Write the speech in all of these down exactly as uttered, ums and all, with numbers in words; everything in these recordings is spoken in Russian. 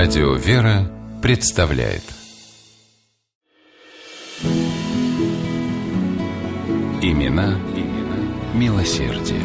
Радио «Вера» представляет Имена, имена милосердия.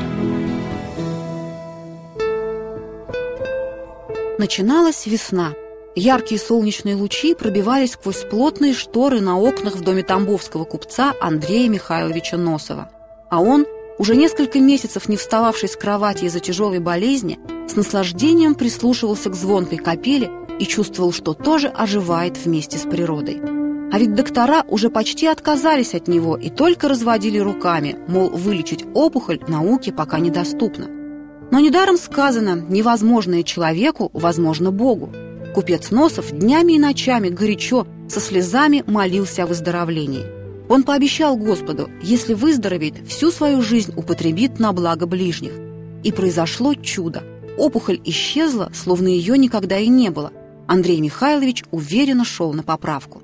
Начиналась весна. Яркие солнечные лучи пробивались сквозь плотные шторы на окнах в доме тамбовского купца Андрея Михайловича Носова. А он, уже несколько месяцев не встававший с кровати из-за тяжелой болезни, с наслаждением прислушивался к звонкой капели и чувствовал, что тоже оживает вместе с природой. А ведь доктора уже почти отказались от него и только разводили руками, мол, вылечить опухоль науке пока недоступно. Но недаром сказано: невозможное человеку возможно Богу. Купец Носов днями и ночами горячо, со слезами молился о выздоровлении. Он пообещал Господу, если выздоровеет, всю свою жизнь употребит на благо ближних. И произошло чудо. Опухоль исчезла, словно ее никогда и не было. Андрей Михайлович уверенно шел на поправку.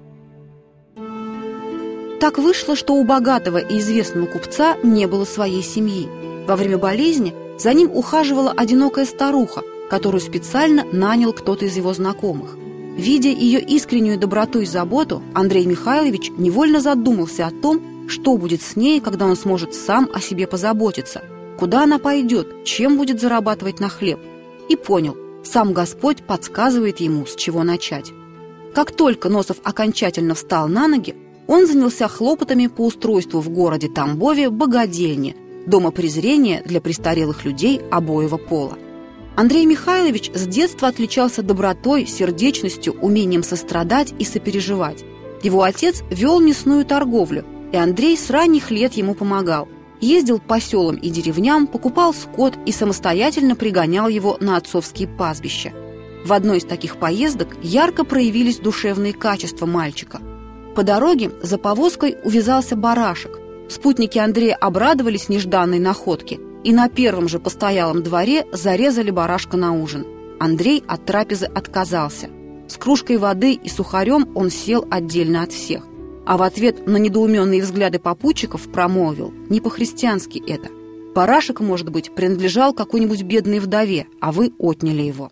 Так вышло, что у богатого и известного купца не было своей семьи. Во время болезни за ним ухаживала одинокая старуха, которую специально нанял кто-то из его знакомых. Видя ее искреннюю доброту и заботу, Андрей Михайлович невольно задумался о том, что будет с ней, когда он сможет сам о себе позаботиться, куда она пойдет, чем будет зарабатывать на хлеб. И понял, сам Господь подсказывает ему, с чего начать. Как только Носов окончательно встал на ноги, он занялся хлопотами по устройству в городе Тамбове богадельни, дома презрения для престарелых людей обоего пола. Андрей Михайлович с детства отличался добротой, сердечностью, умением сострадать и сопереживать. Его отец вел мясную торговлю, и Андрей с ранних лет ему помогал. Ездил по селам и деревням, покупал скот и самостоятельно пригонял его на отцовские пастбища. В одной из таких поездок ярко проявились душевные качества мальчика. По дороге за повозкой увязался барашек. Спутники Андрея обрадовались нежданной находке и на первом же постоялом дворе зарезали барашка на ужин. Андрей от трапезы отказался. С кружкой воды и сухарем он сел отдельно от всех. А в ответ на недоуменные взгляды попутчиков промолвил: не по-христиански это. Барашек, может быть, принадлежал какой-нибудь бедной вдове, а вы отняли его.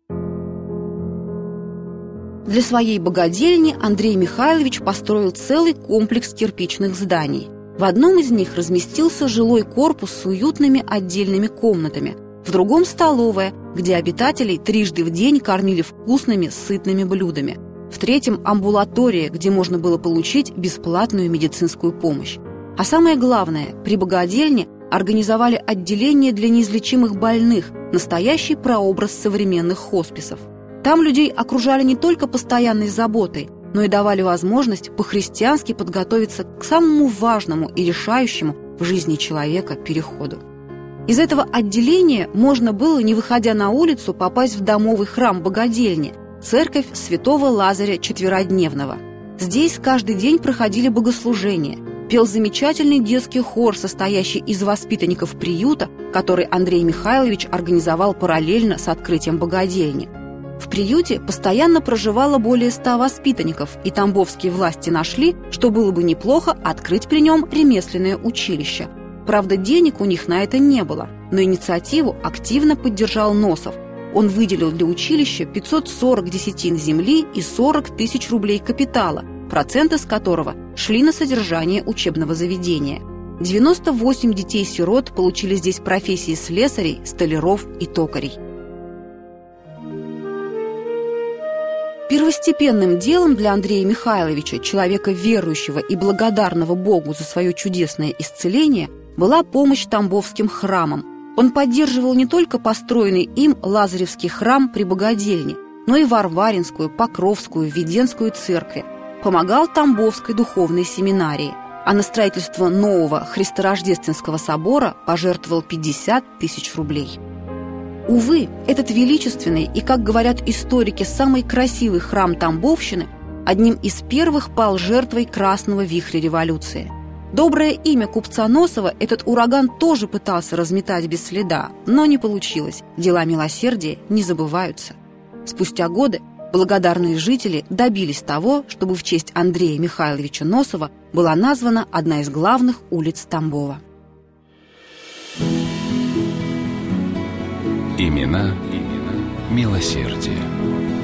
Для своей богадельни Андрей Михайлович построил целый комплекс кирпичных зданий. В одном из них разместился жилой корпус с уютными отдельными комнатами, в другом – столовая, где обитателей трижды в день кормили вкусными, сытными блюдами, в третьем – амбулатория, где можно было получить бесплатную медицинскую помощь. А самое главное, при богадельне организовали отделение для неизлечимых больных, настоящий прообраз современных хосписов. Там людей окружали не только постоянной заботой, но и давали возможность по-христиански подготовиться к самому важному и решающему в жизни человека переходу. Из этого отделения можно было, не выходя на улицу, попасть в домовый храм богадельни, церковь святого Лазаря Четверодневного. Здесь каждый день проходили богослужения, пел замечательный детский хор, состоящий из воспитанников приюта, который Андрей Михайлович организовал параллельно с открытием богадельни. В приюте постоянно проживало более ста воспитанников, и тамбовские власти нашли, что было бы неплохо открыть при нем ремесленное училище. Правда, денег у них на это не было, но инициативу активно поддержал Носов. Он выделил для училища пятьсот сорок десятин земли и сорок тысяч рублей капитала, проценты с которого шли на содержание учебного заведения. девяносто восемь детей-сирот получили здесь профессии слесарей, столяров и токарей. Первостепенным делом для Андрея Михайловича, человека верующего и благодарного Богу за свое чудесное исцеление, была помощь тамбовским храмам. Он поддерживал не только построенный им Лазаревский храм при богадельне, но и Варваринскую, Покровскую, Введенскую церкви. Помогал Тамбовской духовной семинарии, а на строительство нового Христорождественского собора пожертвовал пятьдесят тысяч рублей. Увы, этот величественный и, как говорят историки, самый красивый храм Тамбовщины одним из первых пал жертвой красного вихря революции. Доброе имя купца Носова этот ураган тоже пытался разметать без следа, но не получилось, дела милосердия не забываются. Спустя годы благодарные жители добились того, чтобы в честь Андрея Михайловича Носова была названа одна из главных улиц Тамбова. Имена, имена милосердия.